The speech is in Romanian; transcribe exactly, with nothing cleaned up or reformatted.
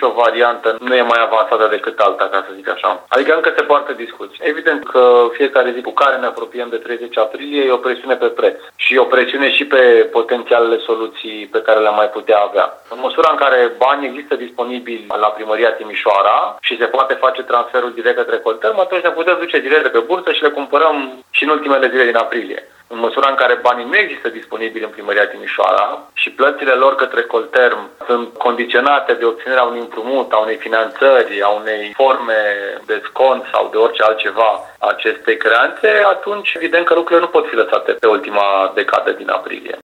nicio variantă nu e mai avansată decât alta, ca să zic așa. Adică încă se poartă discuții. Evident că fiecare zi cu care ne apropiem de treizeci aprilie e o presiune pe preț și o presiune și pe potențialele soluții pe care le-am mai putea avea. În măsura în care bani există disponibili la Primăria Timișoara și se poate face transferul direct către Colterm, atunci ne putem duce direct pe bursă și le cumpărăm și în ultimele zile din aprilie. În măsura în care banii nu există disponibili în Primăria Timișoara și plățile lor către Colterm sunt condiționate de obținerea unui împrumut, a unei finanțări, a unei forme de scont sau de orice altceva a acestei creanțe, atunci evident că lucrurile nu pot fi lăsate pe ultima decadă din aprilie.